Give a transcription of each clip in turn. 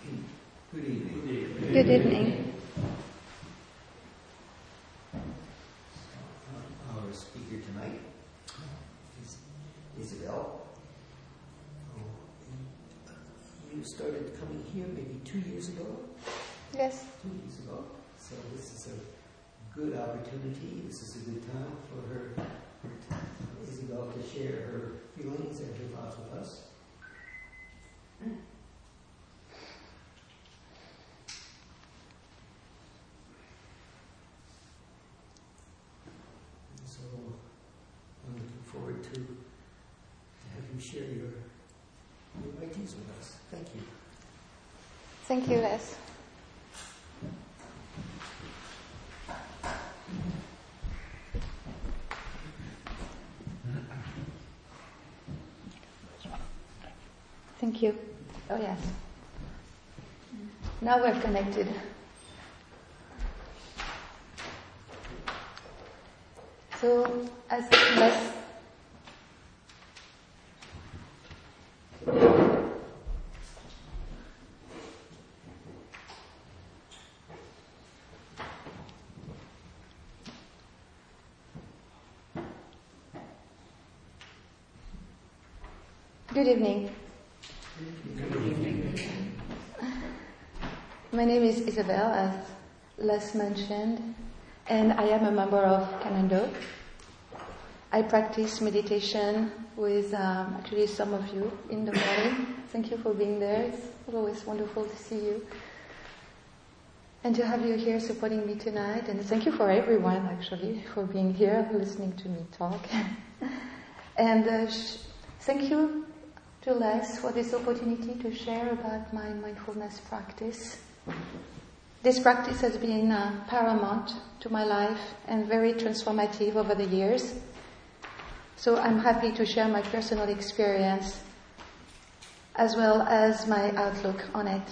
Good evening. Good evening. Our speaker tonight is Isabel. You started coming here maybe 2 years ago? Yes. 2 years ago. So this is a good opportunity. This is a good time for Isabel to share her feelings and her thoughts with us. So I'm looking forward to have you share your ideas with us. Thank you. Thank you, Les. Thank you. Oh, yes. Now we're connected. So, as Les... Good evening. My name is Isabel, as Les mentioned, and I am a member of Kanando. I practice meditation with actually some of you in the morning. Thank you for being there. It's always wonderful to see you. And to have you here supporting me tonight. And thank you for everyone, actually, for being here, listening to me talk. And thank you to Les for this opportunity to share about my mindfulness practice. This practice has been paramount to my life and very transformative over the years. So I'm happy to share my personal experience as well as my outlook on it.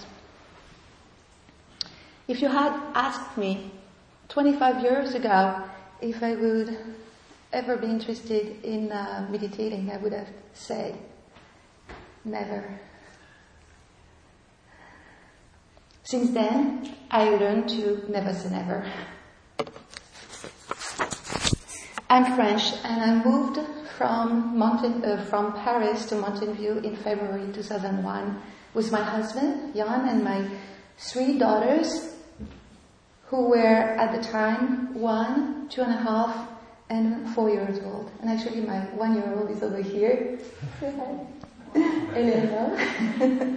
If you had asked me 25 years ago if I would ever be interested in meditating, I would have said never. Since then, I learned to never say never. I'm French, and I moved from Paris to Mountain View in February 2001 with my husband, Jan, and my 3 daughters, who were at the time 1, 2.5, and 4 years old. And actually, my 1-year-old is over here. Hello.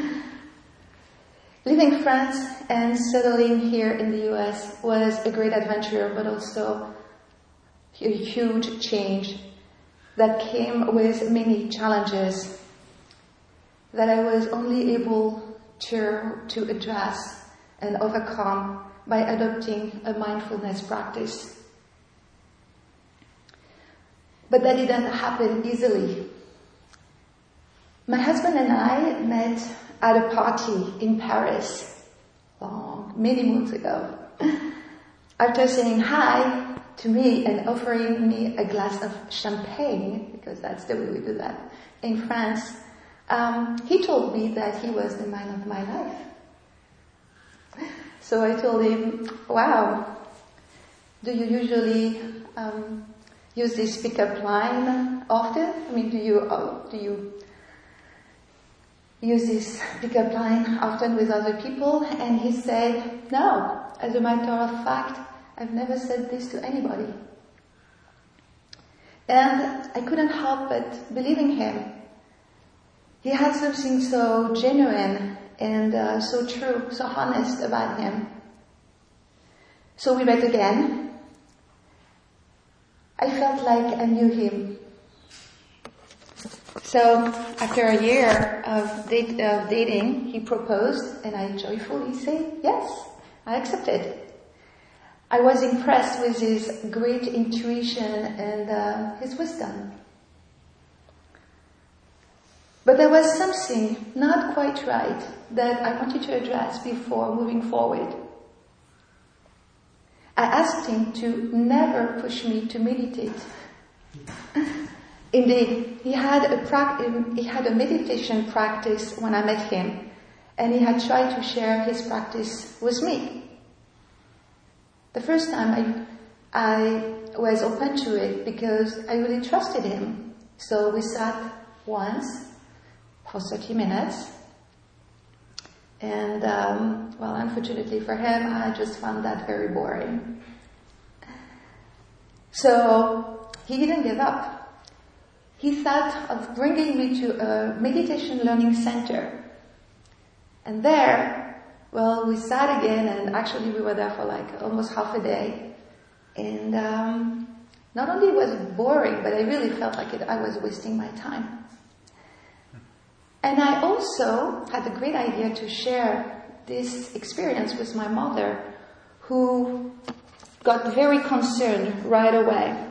Leaving France and settling here in the US was a great adventure, but also a huge change that came with many challenges that I was only able to address and overcome by adopting a mindfulness practice. But that didn't happen easily. My husband and I met at a party in Paris many months ago. After saying hi to me and offering me a glass of champagne, because that's the way we do that in France, he told me that he was the man of my life. So I told him, wow, do you usually use this pickup line often? I mean, do you use this pickup line often with other people? And he said, no, as a matter of fact, I've never said this to anybody. And I couldn't help but believing him. He had something so genuine and so true, so honest about him. So we met again. I felt like I knew him. So after a year of dating, he proposed, and I joyfully said, yes, I accepted. I was impressed with his great intuition and his wisdom. But there was something not quite right that I wanted to address before moving forward. I asked him to never push me to meditate. Indeed, he had a meditation practice when I met him, and he had tried to share his practice with me. The first time I was open to it because I really trusted him. So we sat once for 30 minutes. And, unfortunately for him, I just found that very boring. So he didn't give up. He thought of bringing me to a meditation learning center. And there, we sat again, and actually we were there for like almost half a day. And not only was it boring, but I really felt like I was wasting my time. And I also had a great idea to share this experience with my mother, who got very concerned right away.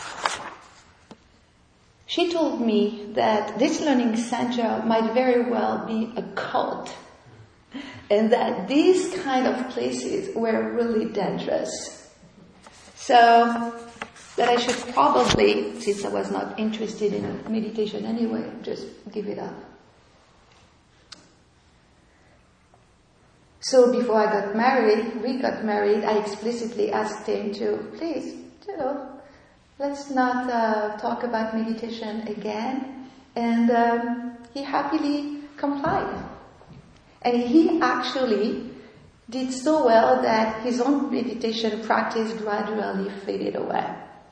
She told me that this learning center might very well be a cult, and that these kind of places were really dangerous. So that I should probably, since I was not interested in meditation anyway, just give it up. So before we got married, I explicitly asked him to, please, let's not talk about meditation again. And he happily complied. And he actually did so well that his own meditation practice gradually faded away.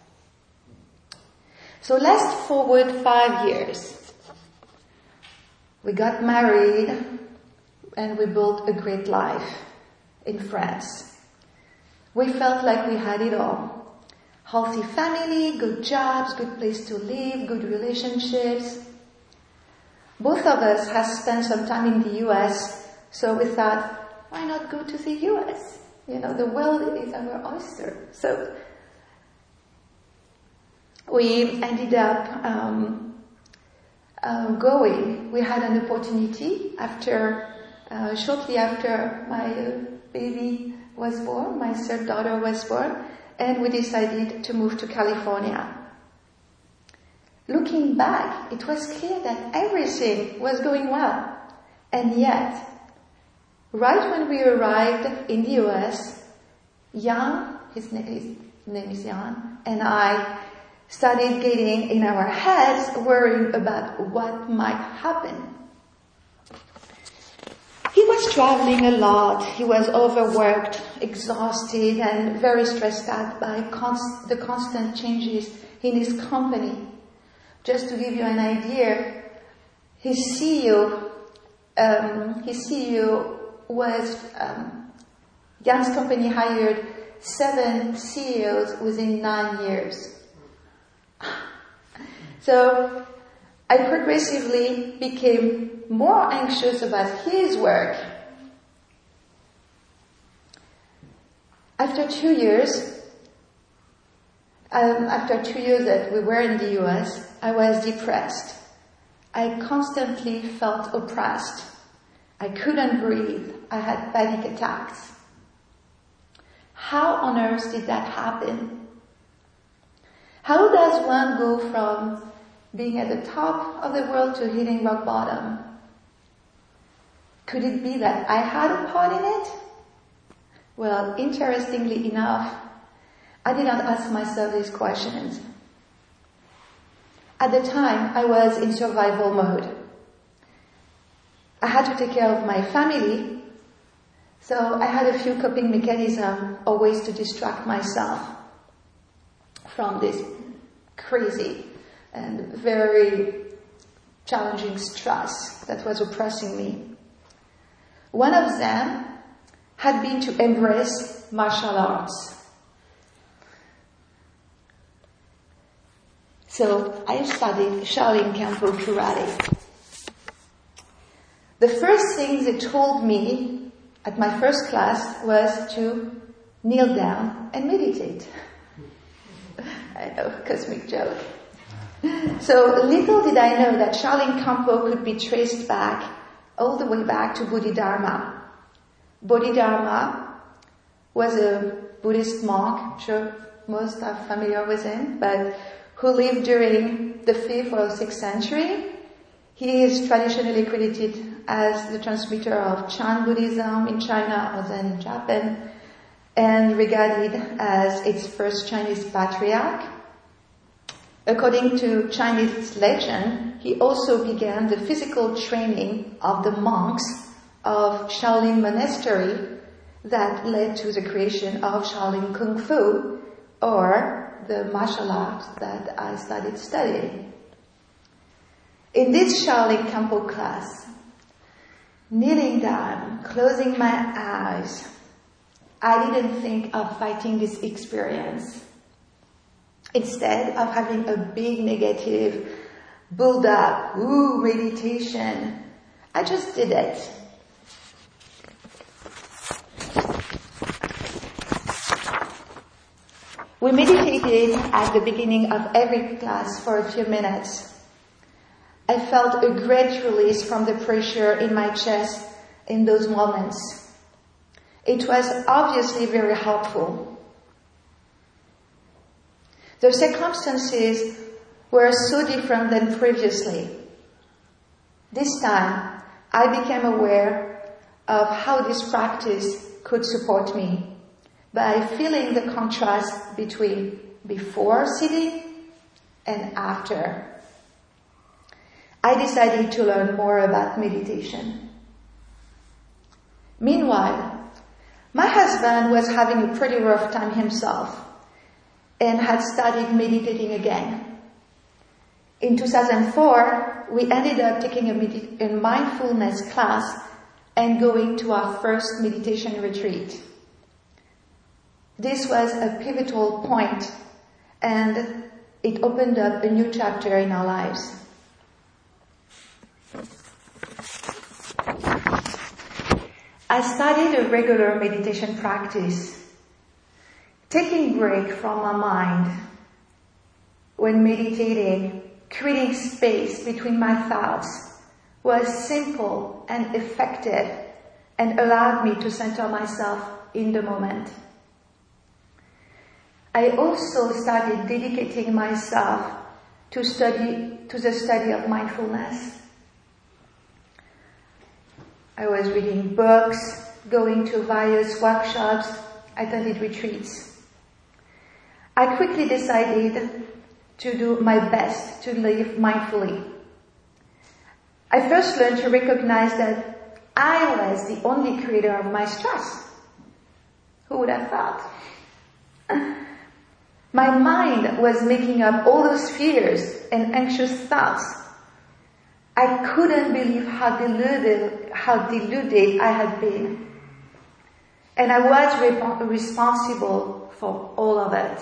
So let's forward 5 years. We got married and we built a great life in France. We felt like we had it all. Healthy family, good jobs, good place to live, good relationships. Both of us have spent some time in the US, so we thought, why not go to the US? The world is our oyster. So we ended up going. We had an opportunity shortly after my baby was born, my third daughter was born, and we decided to move to California. Looking back, it was clear that everything was going well. And yet, right when we arrived in the US, Jan, his name is Jan, and I started getting in our heads worrying about what might happen. He was traveling a lot. He was overworked, exhausted, and very stressed out by the constant changes in his company. Just to give you an idea, his CEO was, Jan's company hired 7 CEOs within 9 years. So I progressively became more anxious about his work. After 2 years that we were in the US, I was depressed. I constantly felt oppressed. I couldn't breathe. I had panic attacks. How on earth did that happen? How does one go from being at the top of the world to hitting rock bottom? Could it be that I had a part in it? Well, interestingly enough, I did not ask myself these questions. At the time, I was in survival mode. I had to take care of my family, so I had a few coping mechanisms or ways to distract myself from this crazy and very challenging stress that was oppressing me. One of them had been to embrace martial arts. So I studied Shaolin Kempo Karate. The first thing they told me at my first class was to kneel down and meditate. I know, cosmic joke. So little did I know that Shaolin Kempo could be traced back, all the way back to Bodhidharma. Bodhidharma was a Buddhist monk, I'm sure most are familiar with him, but who lived during the 5th or 6th century. He is traditionally credited as the transmitter of Chan Buddhism in China or then in Japan, and regarded as its first Chinese patriarch. According to Chinese legend, he also began the physical training of the monks of Shaolin Monastery that led to the creation of Shaolin Kung Fu, or the martial art that I started studying. In this Shaolin Kempo class, kneeling down, closing my eyes, I didn't think of fighting this experience. Instead of having a big negative build-up, meditation, I just did it. We meditated at the beginning of every class for a few minutes. I felt a great release from the pressure in my chest in those moments. It was obviously very helpful. The circumstances were so different than previously. This time, I became aware of how this practice could support me by feeling the contrast between before sitting and after. I decided to learn more about meditation. Meanwhile, my husband was having a pretty rough time himself and had started meditating again. In 2004, we ended up taking a mindfulness class and going to our first meditation retreat. This was a pivotal point, and it opened up a new chapter in our lives. I started a regular meditation practice, taking a break from my mind. When meditating, creating space between my thoughts was simple and effective and allowed me to center myself in the moment. I also started dedicating myself to the study of mindfulness. I was reading books, going to various workshops, attended retreats. I quickly decided to do my best to live mindfully. I first learned to recognize that I was the only creator of my stress. Who would have thought? My mind was making up all those fears and anxious thoughts. I couldn't believe how deluded I had been. And I was responsible for all of it.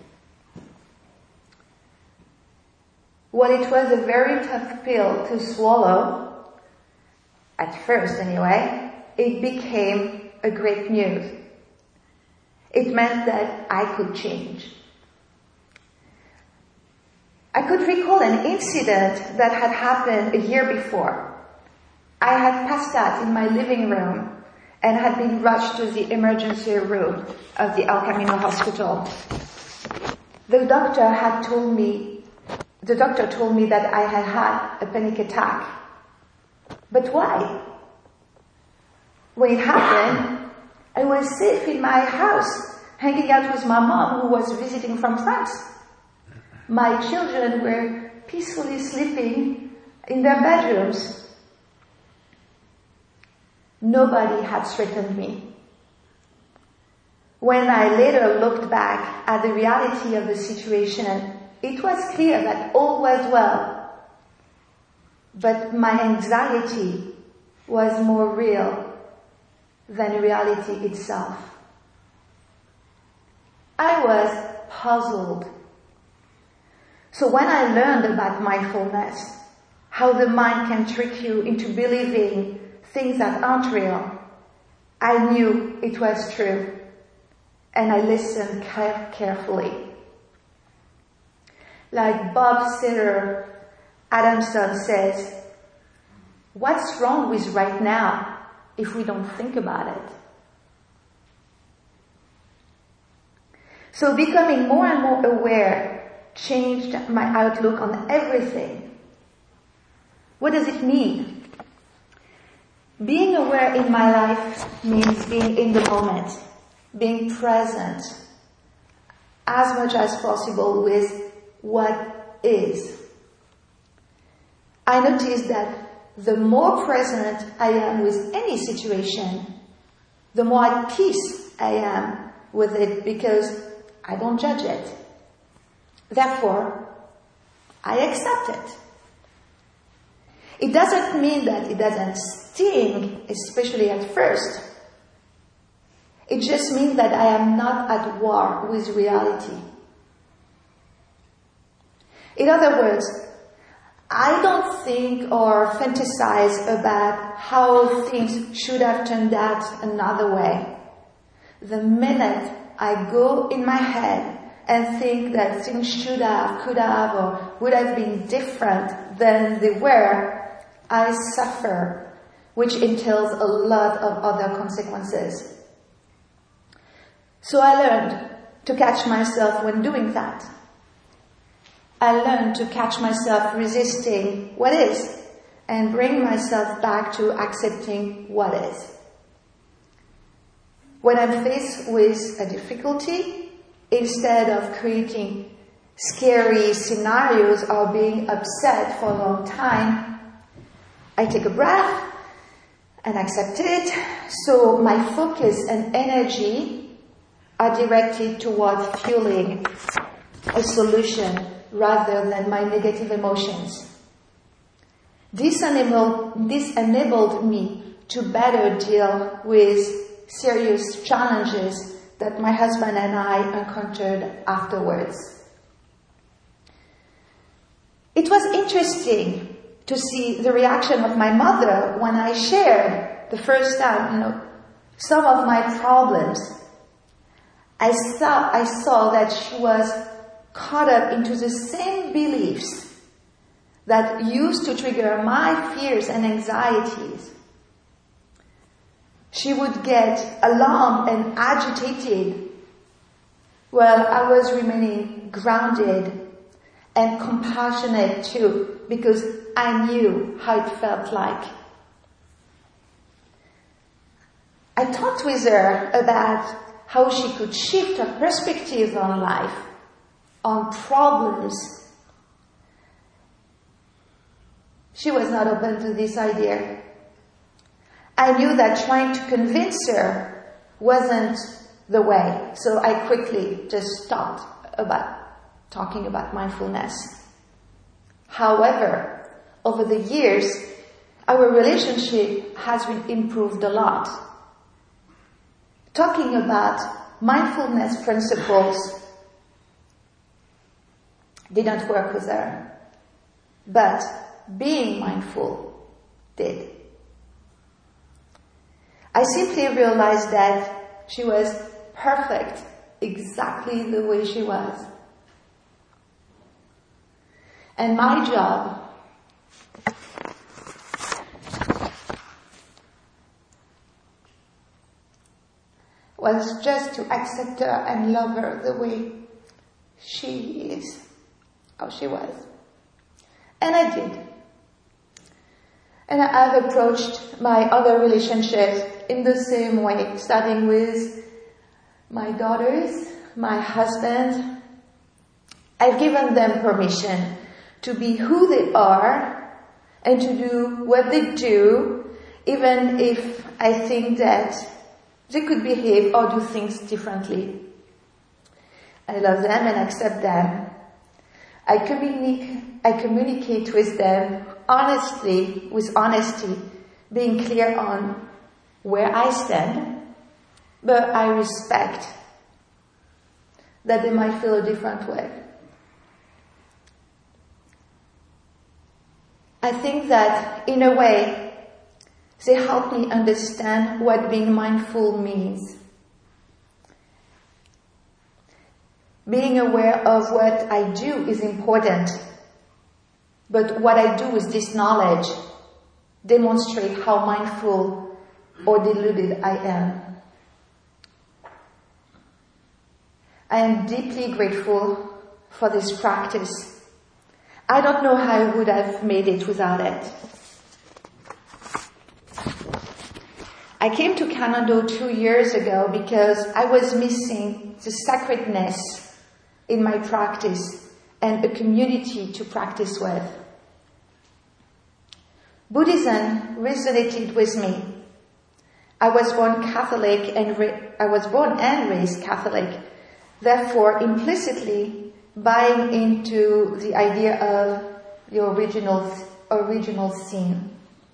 While it was a very tough pill to swallow, at first anyway, it became a great news. It meant that I could change. I could recall an incident that had happened a year before. I had passed out in my living room and had been rushed to the emergency room of the El Camino hospital. The doctor told me that I had had a panic attack. But why? When it happened, I was safe in my house, hanging out with my mom who was visiting from France. My children were peacefully sleeping in their bedrooms. Nobody had threatened me. When I later looked back at the reality of the situation, it was clear that all was well. But my anxiety was more real than reality itself. I was puzzled. So when I learned about mindfulness, how the mind can trick you into believing things that aren't real, I knew it was true, and I listened carefully. Like Bob Seller Adamson says, what's wrong with right now if we don't think about it? So becoming more and more aware changed my outlook on everything. What does it mean? Being aware in my life means being in the moment, being present as much as possible with what is. I noticed that the more present I am with any situation, the more at peace I am with it because I don't judge it. Therefore, I accept it. It doesn't mean that it doesn't sting, especially at first. It just means that I am not at war with reality. In other words, I don't think or fantasize about how things should have turned out another way. The minute I go in my head and think that things should have, could have, or would have been different than they were, I suffer, which entails a lot of other consequences. So I learned to catch myself when doing that. I learned to catch myself resisting what is and bring myself back to accepting what is. When I'm faced with a difficulty, instead of creating scary scenarios or being upset for a long time, I take a breath and accept it, so my focus and energy are directed toward fueling a solution rather than my negative emotions. This enabled me to better deal with serious challenges that my husband and I encountered afterwards. It was interesting to see the reaction of my mother when I shared the first time, some of my problems. I saw that she was caught up into the same beliefs that used to trigger my fears and anxieties. She would get alarmed and agitated while I was remaining grounded and compassionate too, because I knew how it felt like. I talked with her about how she could shift her perspective on life, on problems. She was not open to this idea. I knew that trying to convince her wasn't the way, so I quickly just stopped about talking about mindfulness. However, over the years, our relationship has improved a lot. Talking about mindfulness principles didn't work with her, but being mindful did. I simply realized that she was perfect exactly the way she was. And my job was just to accept her and love her the way she is, how she was. And I did. And I have approached my other relationships in the same way, starting with my daughters, my husband. I've given them permission to be who they are and to do what they do, even if I think that they could behave or do things differently. I love them and accept them. I communicate with them honestly, with honesty, being clear on where I stand, but I respect that they might feel a different way. I think that, in a way, they help me understand what being mindful means. Being aware of what I do is important, but what I do with this knowledge demonstrates how mindful or deluded I am. I am deeply grateful for this practice. I don't know how I would have made it without it. I came to Kannon-do 2 years ago because I was missing the sacredness in my practice and a community to practice with. Buddhism resonated with me. I was born Catholic and raised Catholic, therefore implicitly buying into the idea of the original sin.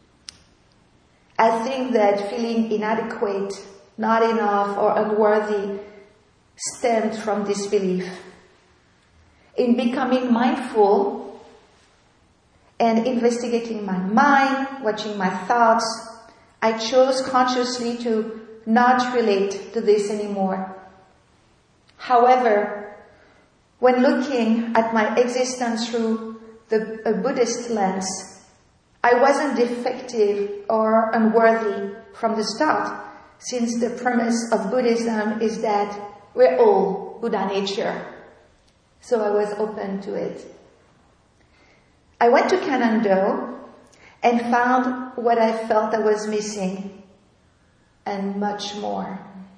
I think that feeling inadequate, not enough, or unworthy stemmed from this belief. In becoming mindful and investigating my mind, watching my thoughts, I chose consciously to not relate to this anymore. However, when looking at my existence through a Buddhist lens, I wasn't defective or unworthy from the start, since the premise of Buddhism is that we're all Buddha nature. So I was open to it. I went to Kannon-do and found what I felt I was missing, and much more.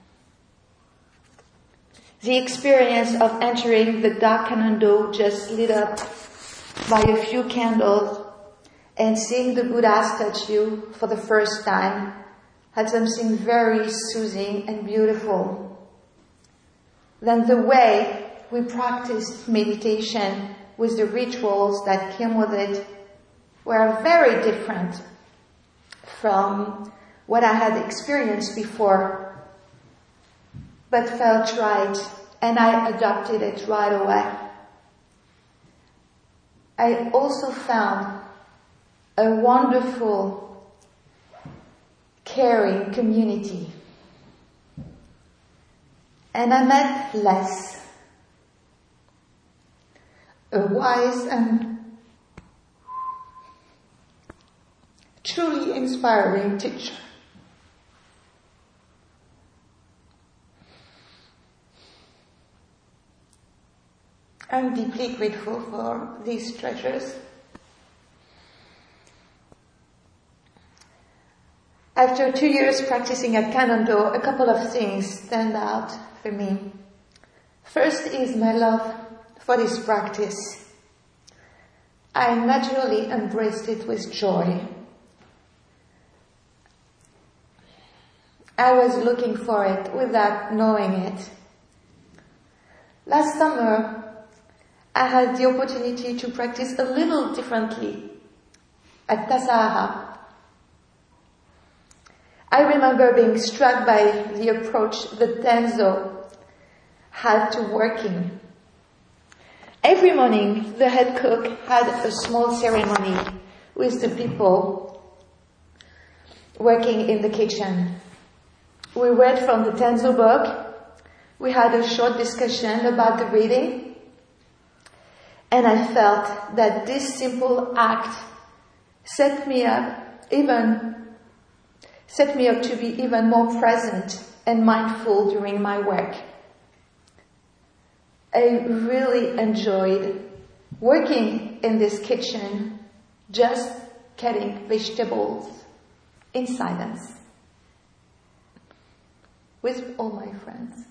The experience of entering the dark Kannon-do just lit up by a few candles and seeing the Buddha statue for the first time had something very soothing and beautiful. Then the way we practiced meditation with the rituals that came with it were very different from what I had experienced before, but felt right, and I adopted it right away. I also found a wonderful, caring community. And I met Les, a wise and truly inspiring teacher. I'm deeply grateful for these treasures. After 2 years practicing at Kannon-do, a couple of things stand out for me. First is my love for this practice. I naturally embraced it with joy. I was looking for it without knowing it. Last summer, I had the opportunity to practice a little differently at Tassajara. I remember being struck by the approach the Tenzo had to working. Every morning, the head cook had a small ceremony with the people working in the kitchen. We read from the Tenzo book. We had a short discussion about the reading. And I felt that this simple act set me up to be even more present and mindful during my work. I really enjoyed working in this kitchen, just cutting vegetables in silence with all my friends.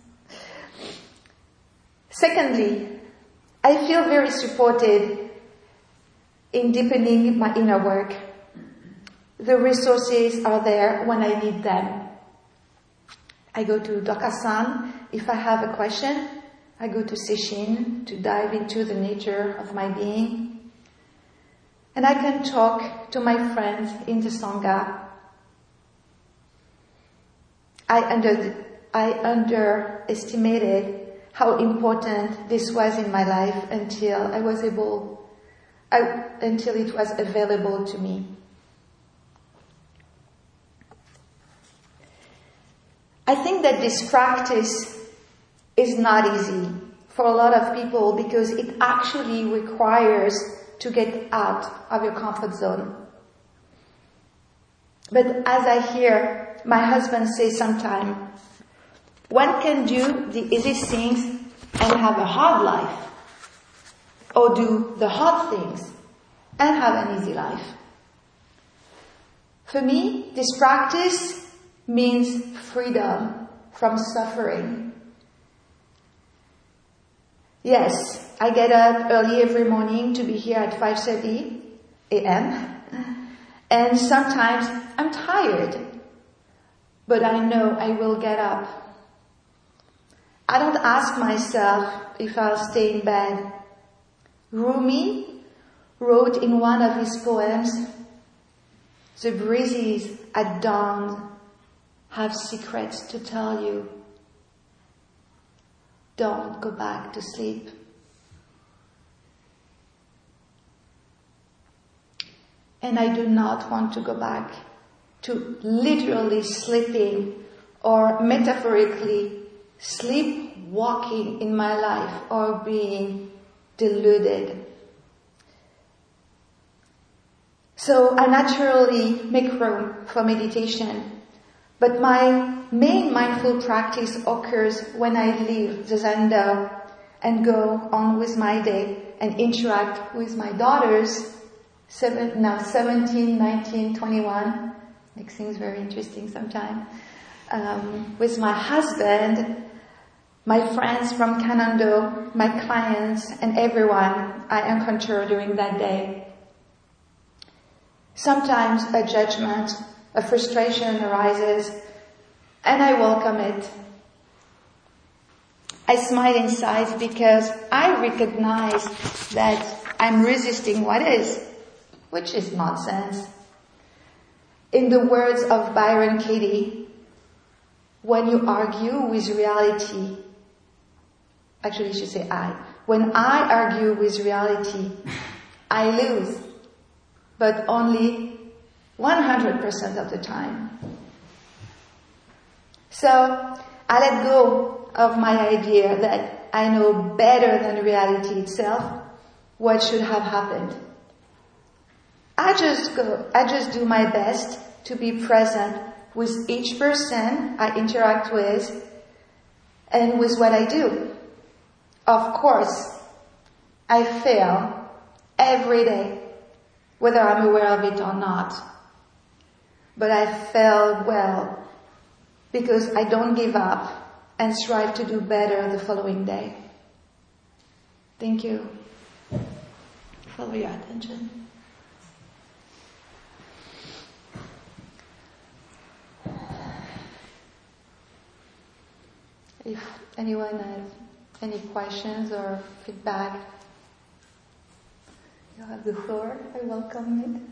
Secondly, I feel very supported in deepening my inner work. The resources are there when I need them. I go to Dokusan if I have a question. I go to Sesshin to dive into the nature of my being. And I can talk to my friends in the Sangha. I underestimated how important this was in my life until it was available to me. I think that this practice is not easy for a lot of people because it actually requires to get out of your comfort zone. But as I hear my husband say sometimes, one can do the easy things and have a hard life, or do the hard things and have an easy life. For me, this practice means freedom from suffering. Yes, I get up early every morning to be here at 5:30 a.m. And sometimes I'm tired, but I know I will get up. I don't ask myself if I'll stay in bed. Rumi wrote in one of his poems, "The breezes at dawn have secrets to tell you. Don't go back to sleep." And I do not want to go back to literally sleeping or metaphorically sleepwalking in my life or being deluded. So I naturally make room for meditation, but my main mindful practice occurs when I leave the Zendo and go on with my day and interact with my daughters, 17, 19, 21, makes things very interesting sometimes, with my husband, my friends from Kanando, my clients, and everyone I encounter during that day. Sometimes a judgment, a frustration arises, and I welcome it. I smile inside because I recognize that I'm resisting what is, which is nonsense. In the words of Byron Katie, when you argue with reality, actually she said when I argue with reality, I lose, but only 100% of the time. So I let go of my idea that I know better than reality itself what should have happened. I just do my best to be present with each person I interact with and with what I do. Of course, I fail every day, whether I'm aware of it or not. But I fail well because I don't give up and strive to do better the following day. Thank you for your attention. If anyone has any questions or feedback, you have the floor. I welcome it.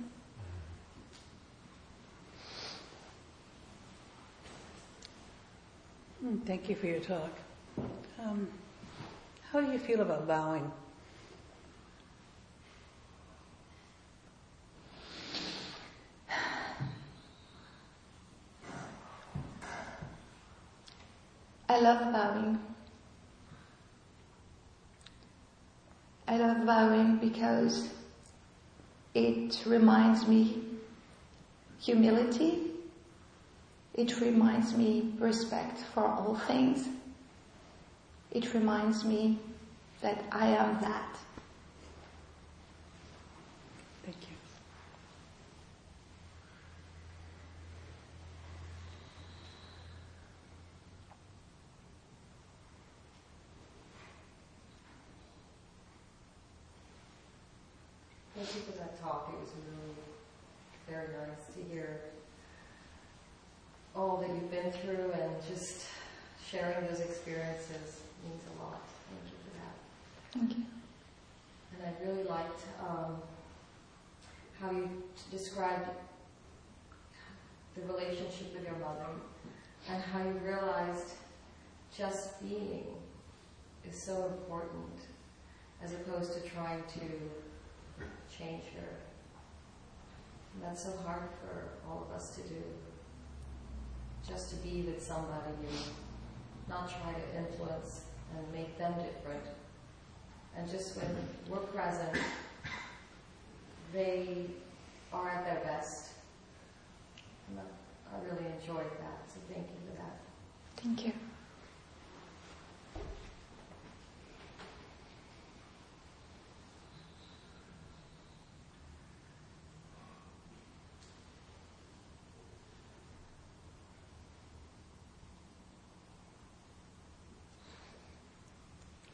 Thank you for your talk. How do you feel about bowing? I love bowing. I love bowing because it reminds me humility. It reminds me respect for all things. It reminds me that I am that. Thank you. Thank you for that talk. It was really very nice to hear all that you've been through, and just sharing those experiences means a lot. Thank you for that. Thank you. And I really liked how you described the relationship with your mother and how you realized just being is so important as opposed to trying to change her. And that's so hard for all of us to do. Just to be with somebody and not try to influence and make them different. And just when we're present, they are at their best. And I really enjoyed that, so thank you for that. Thank you.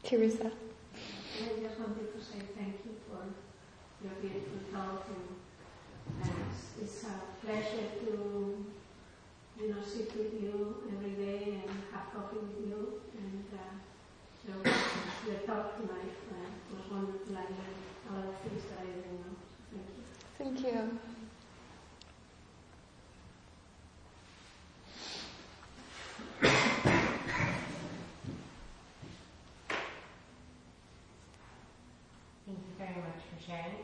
Teresa. I just wanted to say thank you for your beautiful talk, and it's a pleasure to sit with you every day and have coffee with you. And your talk tonight was wonderful. I learned a lot of things that I didn't know. Thank you. Thank you. Thank you very much for sharing.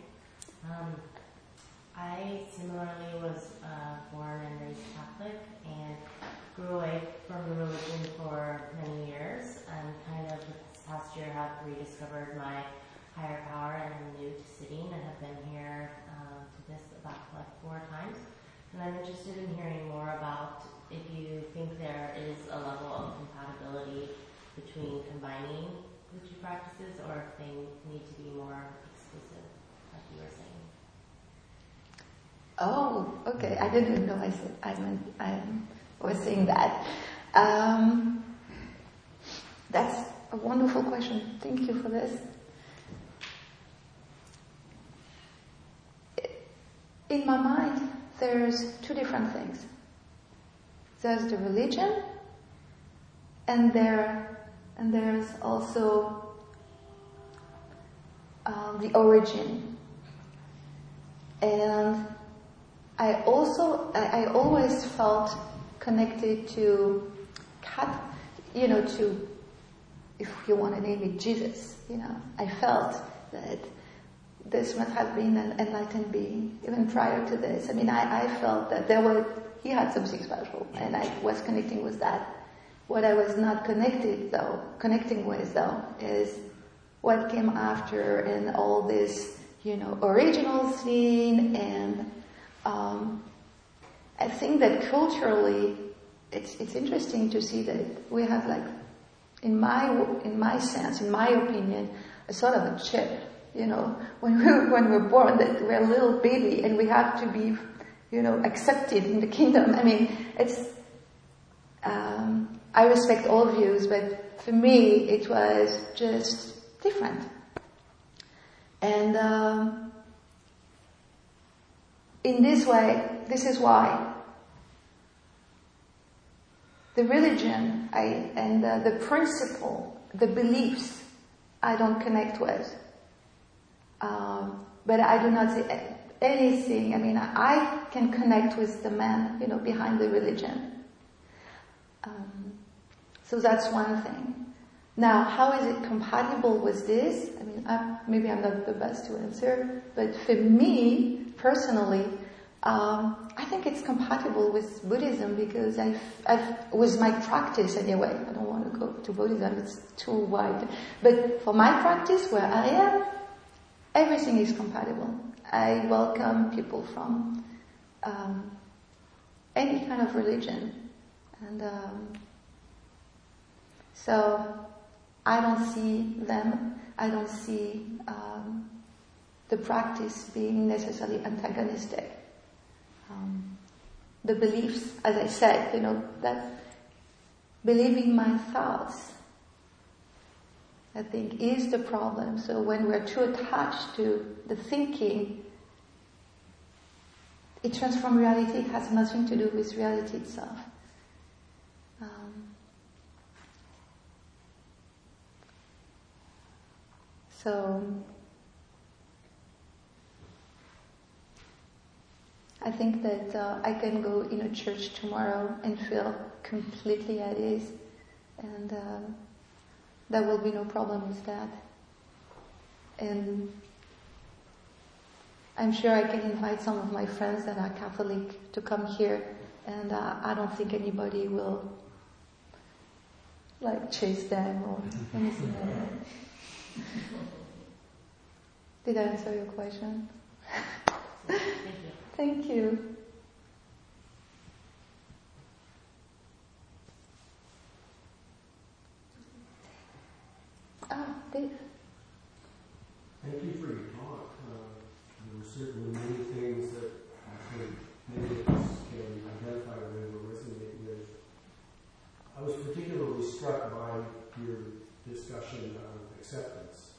I similarly was born and raised Catholic and grew away from the religion for many years, and kind of this past year have rediscovered my higher power, and I'm new to sitting and have been here to this about 4 times. And I'm interested in hearing more about if you think there is a level of compatibility between combining the 2 practices, or if they need to be more exclusive, like you were saying. Oh, okay. I didn't know I was saying that. That's a wonderful question. Thank you for this. In my mind, there's 2 different things. There's the religion, and there's also the origin. And I always felt connected to, to, if you want to name it, Jesus. I felt that this must have been an enlightened being, even prior to this. I felt that he had something special, and I was connecting with that. What I was not connecting with though, is what came after, and all this, original scene, and I think that culturally, it's interesting to see that we have, like, in my sense, in my opinion, a sort of a chip. When we're born, that we're a little baby and we have to be, accepted in the kingdom. I respect all views, but for me, it was just different. And in this way, this is why the religion and the principle, the beliefs, I don't connect with. But I do not see anything. I can connect with the man, behind the religion. So that's one thing. Now, how is it compatible with this? Maybe I'm not the best to answer, but for me, personally, I think it's compatible with Buddhism, because with my practice anyway. I don't want to go to Buddhism, it's too wide. But for my practice, where I am, everything is compatible. I welcome people from any kind of religion. And so I don't see the practice being necessarily antagonistic. The beliefs, as I said, that believing my thoughts, I think, is the problem. So when we're too attached to the thinking, it transforms reality. It has nothing to do with reality itself. So I think that I can go in a church tomorrow and feel completely at ease, and there will be no problem with that. And I'm sure I can invite some of my friends that are Catholic to come here, and I don't think anybody will chase them or anything like that. Did I answer your question? Thank you. Thank you. Dave. Thank you for your talk. There were certainly many things that I think many of us can identify with or resonate with. I was particularly struck by your discussion of the acceptance.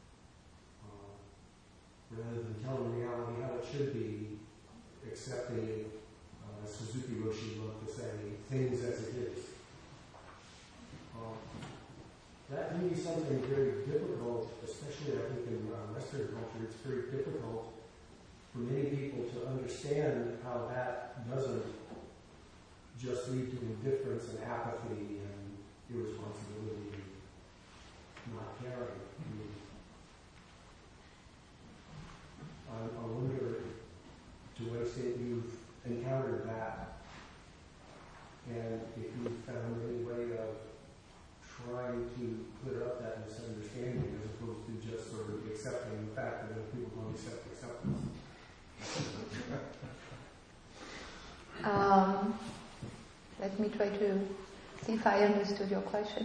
Rather than telling reality how it should be, accepting, as Suzuki Roshi loved to say, things as it is. That may be something very difficult, especially I think in Western culture. It's very difficult for many people to understand how that doesn't just lead to indifference and apathy and irresponsibility and not caring. I wonder to what extent you've encountered that, and if you've found any way of trying to clear up that misunderstanding as opposed to just sort of accepting the fact that if people don't accept acceptance. Let me try to see if I understood your question.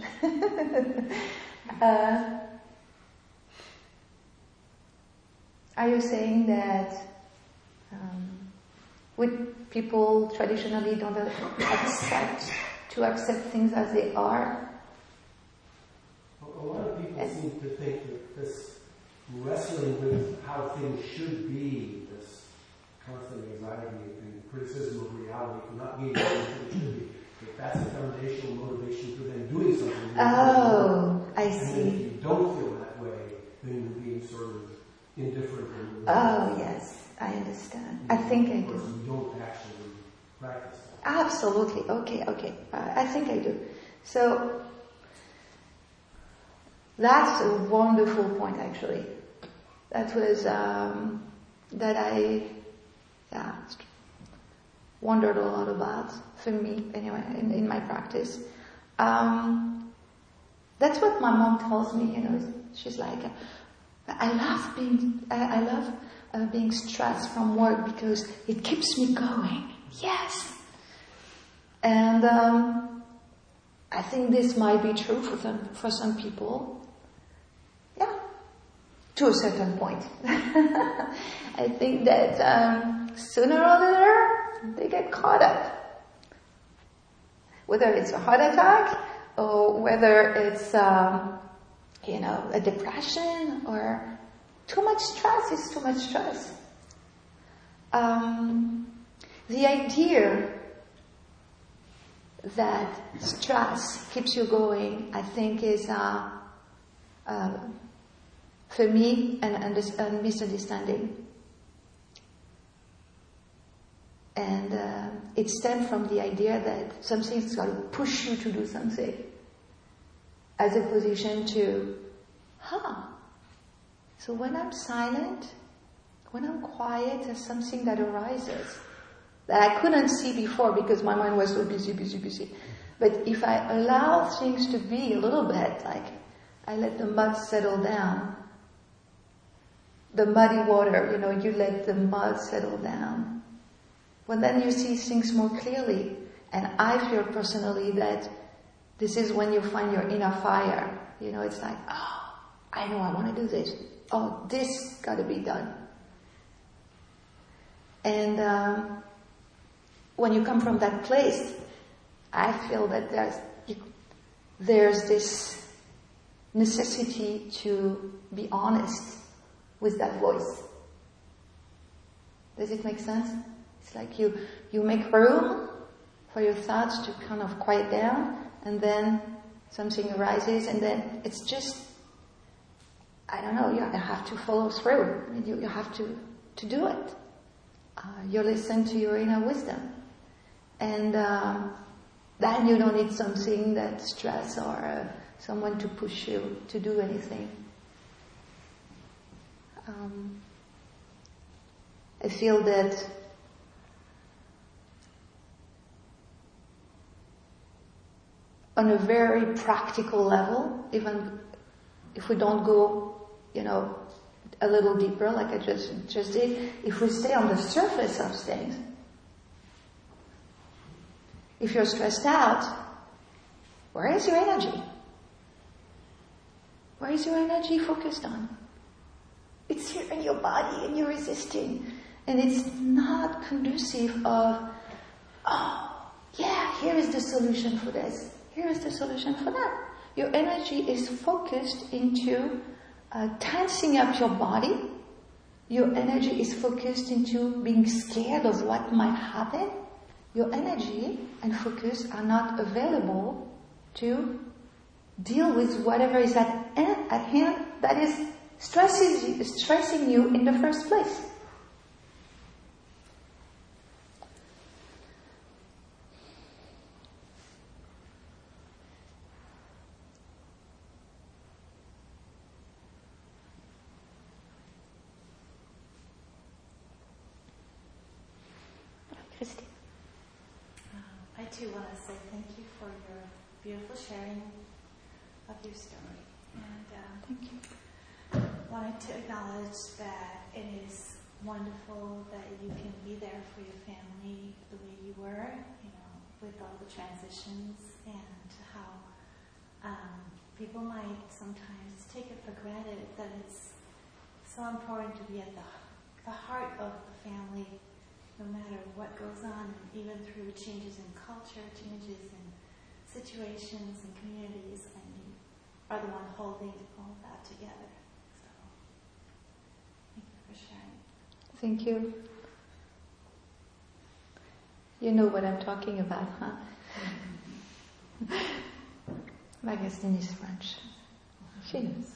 Are you saying that would people traditionally don't accept things as they are? A lot of people seem to think that this wrestling with how things should be, this constant anxiety and criticism of reality, not being able to should be, that's the foundational motivation for them doing something. Oh, I see. And if you don't feel that way, then you're being sort of indifferent. Oh, yes, I understand. I think I do. You don't actually practice that. Absolutely. Okay. I think I do. So, that's a wonderful point, actually. That was, that I, wondered a lot about, for me, anyway, in my practice. That's what my mom tells me, she's like, I love being stressed from work because it keeps me going. Yes. And, I think this might be true for some people. Yeah. To a certain point. I think that, sooner or later, they get caught up. Whether it's a heart attack, or whether it's, a depression, or too much stress is too much stress. The idea that stress keeps you going, I think is, for me, a misunderstanding. And it stems from the idea that something's got to push you to do something, as opposition to, so when I'm silent, when I'm quiet, there's something that arises that I couldn't see before because my mind was so busy. But if I allow things to be a little bit, like I let the mud settle down, the muddy water, you let the mud settle down. Well, then you see things more clearly. And I feel personally that this is when you find your inner fire. It's like, I know I want to do this. Oh, this got to be done. And when you come from that place, I feel that there's this necessity to be honest with that voice. Does it make sense? It's like you make room for your thoughts to kind of quiet down, and then something arises, and then it's just, I don't know, you have to follow through. You have to do it. You listen to your inner wisdom. And then you don't need something that stress or someone to push you to do anything. I feel that on a very practical level, even if we don't go, a little deeper like I just did, if we stay on the surface of things, if you're stressed out, where is your energy? Where is your energy focused on? It's here in your body and you're resisting. And it's not conducive of, here is the solution for this. Here is the solution for that. your energy is focused into tensing up your body. Your energy is focused into being scared of what might happen. Your energy and focus are not available to deal with whatever is at hand that is stressing you in the first place. Christine. I too want to say thank you for your beautiful sharing of your story. And Thank you. wanted to acknowledge that it is wonderful that you can be there for your family the way you were, with all the transitions, and how people might sometimes take it for granted that it's so important to be at the heart of the family, no matter what goes on, and even through changes in culture, changes in situations and communities, and you are the one holding all of that together. So, thank you for sharing. Thank you. You know what I'm talking about, huh? Magazine is French. She knows.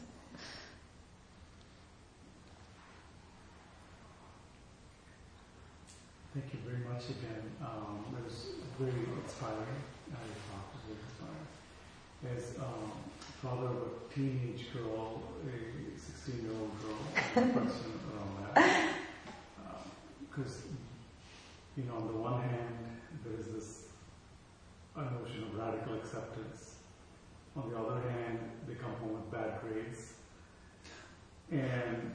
Thank you very much again. It was very inspiring. Your talk was very inspiring. As father of a teenage girl, a 16-year-old girl, I have a question around that. Because, on the one hand, there is this notion of radical acceptance. On the other hand, they come home with bad grades. And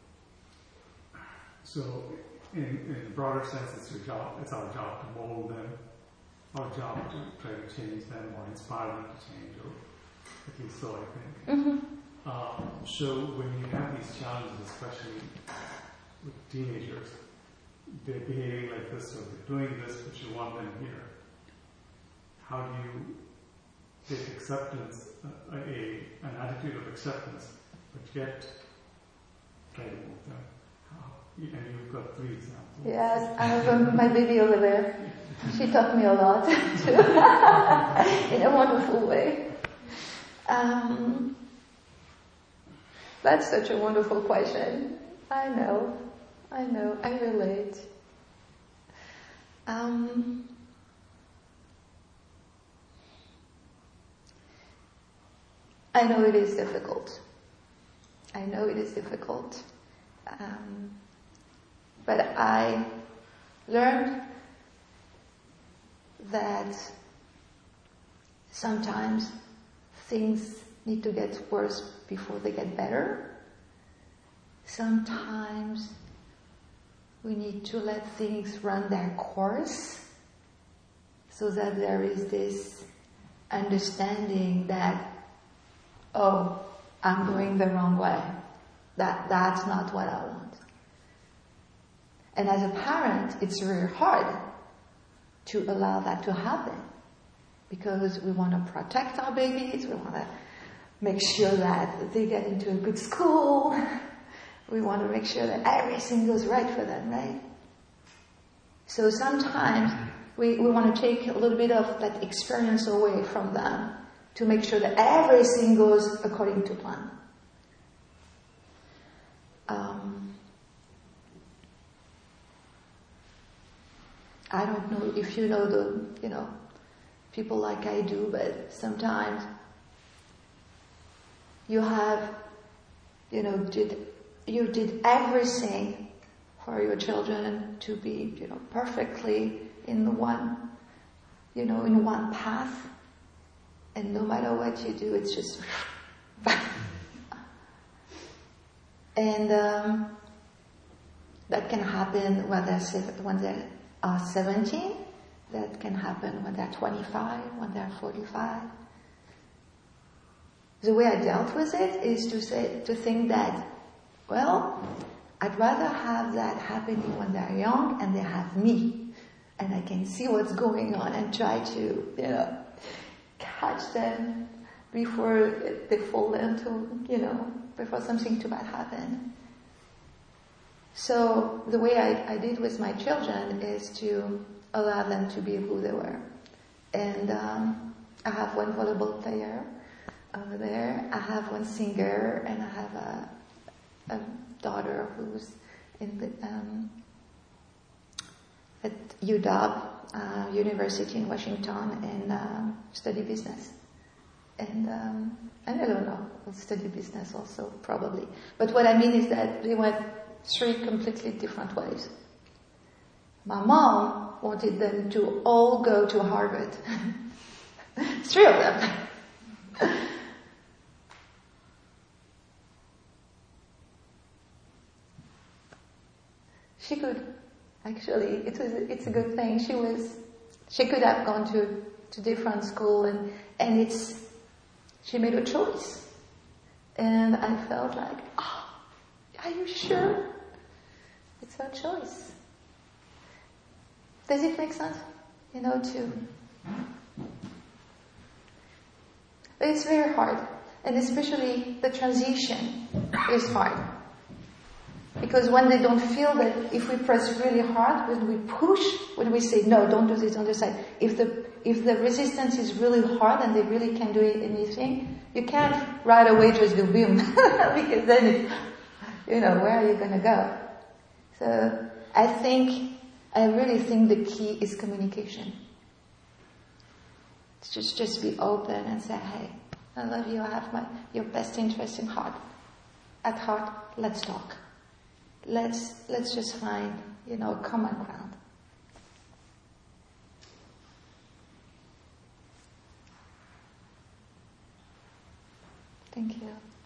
so, in a broader sense, it's your job. It's our job to mold them, our job to try to change them or inspire them to change, or at least so I think. Mm-hmm. So when you have these challenges, especially with teenagers, they're behaving like this, or they're doing this, but you want them here. How do you take acceptance, an attitude of acceptance, but yet try to move them? And you've got 3 examples. Yes, I have my baby over there. She taught me a lot, too, in a wonderful way. That's such a wonderful question. I know, I relate. I know it is difficult. But I learned that sometimes things need to get worse before they get better. Sometimes we need to let things run their course so that there is this understanding that, oh, I'm going the wrong way. That's not what I want. And as a parent, it's really hard to allow that to happen because we want to protect our babies, we want to make sure that they get into a good school, we want to make sure that everything goes right for them, right? So sometimes we want to take a little bit of that experience away from them to make sure that everything goes according to plan. I don't know if you know people like I do, but sometimes you have, you did everything for your children to be, perfectly in one path, and no matter what you do, it's just, and that can happen when they're 17, that can happen when they're 25, when they're 45. The way I dealt with it is to think that, well, I'd rather have that happening when they're young and they have me, and I can see what's going on and try to, catch them before they fall into, before something too bad happened. So the way I did with my children is to allow them to be who they were. And I have one volleyball player over there. I have one singer, and I have a daughter who's in the, at UW, University in Washington, and study business. And I don't know, will study business also, probably. But what I mean is that they went 3 completely different ways. My mom wanted them to all go to Harvard. 3 of them. She could, actually, it's a good thing. She could have gone to different school, and she made a choice. And I felt like, are you sure? It's her choice. Does it make sense? But it's very hard. And especially the transition is hard. Because when they don't feel that, if we press really hard, when we push, when we say, no, don't do this on the side, if the resistance is really hard and they really can't do anything, you can't right away just do boom. Because then it's, where are you going to go? So I really think the key is communication. Just be open and say, hey, I love you, I have your best interest at heart, let's talk. Let's just find, a common ground. Thank you.